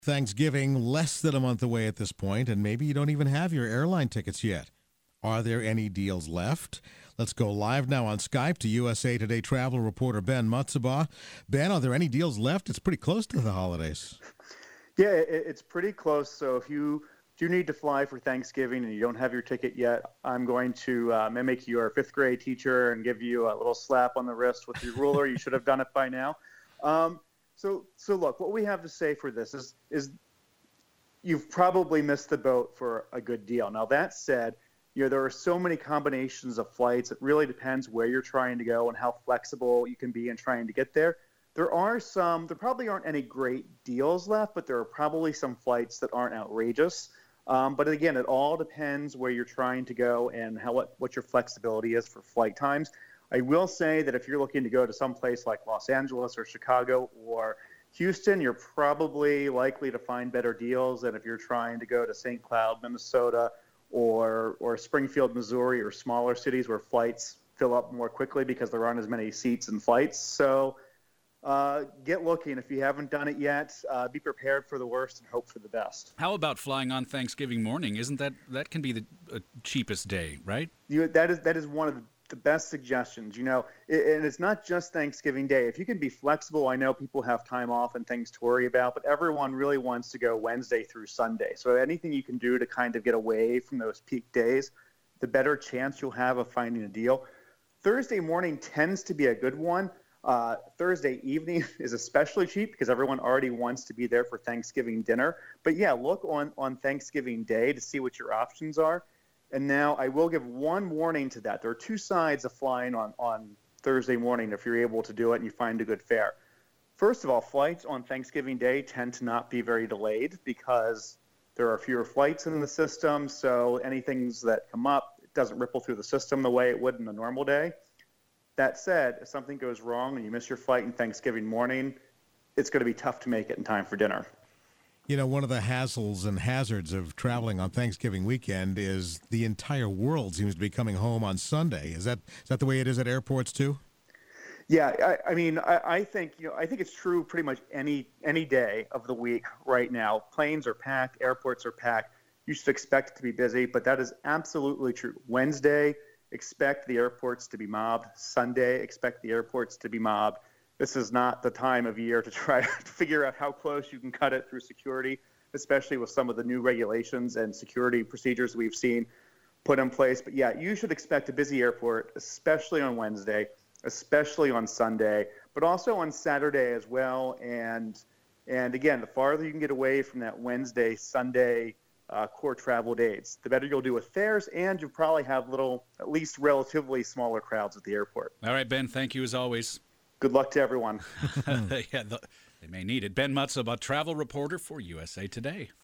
Thanksgiving less than a month away at this point, and maybe you don't even have your airline tickets yet. Are there any deals left? Let's go live now on Skype to USA Today travel reporter Ben Mutzabaugh. Ben, are there any deals left? It's pretty close to the holidays. Yeah, it's pretty close. So if you do need to fly for Thanksgiving and you don't have your ticket yet, I'm going to mimic your fifth grade teacher and give you a little slap on the wrist with your ruler. You should have done it by now. So look, what we have to say for this is you've probably missed the boat for a good deal. Now, that said, there are so many combinations of flights. It really depends where you're trying to go and how flexible you can be in trying to get there. There probably aren't any great deals left, but there are probably some flights that aren't outrageous. But again, it all depends where you're trying to go and what your flexibility is for flight times. I will say that if you're looking to go to some place like Los Angeles or Chicago or Houston, you're probably likely to find better deals than if you're trying to go to St. Cloud, Minnesota, or Springfield, Missouri, or smaller cities where flights fill up more quickly because there aren't as many seats and flights. So get looking. If you haven't done it yet, be prepared for the worst and hope for the best. How about flying on Thanksgiving morning? Isn't that can be the cheapest day, right? That is one of the best suggestions, and it's not just Thanksgiving Day. If you can be flexible, I know people have time off and things to worry about, but everyone really wants to go Wednesday through Sunday. So anything you can do to kind of get away from those peak days, the better chance you'll have of finding a deal. Thursday morning tends to be a good one. Thursday evening is especially cheap because everyone already wants to be there for Thanksgiving dinner. But yeah, look on Thanksgiving Day to see what your options are. And now I will give one warning to that. There are two sides of flying on Thursday morning if you're able to do it and you find a good fare. First of all, flights on Thanksgiving Day tend to not be very delayed because there are fewer flights in the system. So anything that come up, it doesn't ripple through the system the way it would in a normal day. That said, if something goes wrong and you miss your flight on Thanksgiving morning, it's going to be tough to make it in time for dinner. One of the hassles and hazards of traveling on Thanksgiving weekend is the entire world seems to be coming home on Sunday. Is that the way it is at airports too? Yeah, I think it's true pretty much any day of the week right now. Planes are packed, airports are packed. You should expect it to be busy, but that is absolutely true. Wednesday, expect the airports to be mobbed. Sunday, expect the airports to be mobbed. This is not the time of year to try to figure out how close you can cut it through security, especially with some of the new regulations and security procedures we've seen put in place. But yeah, you should expect a busy airport, especially on Wednesday, especially on Sunday, but also on Saturday as well. And again, the farther you can get away from that Wednesday, Sunday core travel dates, the better you'll do with fares, and you'll probably have at least relatively smaller crowds at the airport. All right, Ben, thank you as always. Good luck to everyone. Yeah, they may need it. Ben Mutzabaugh, travel reporter for USA Today.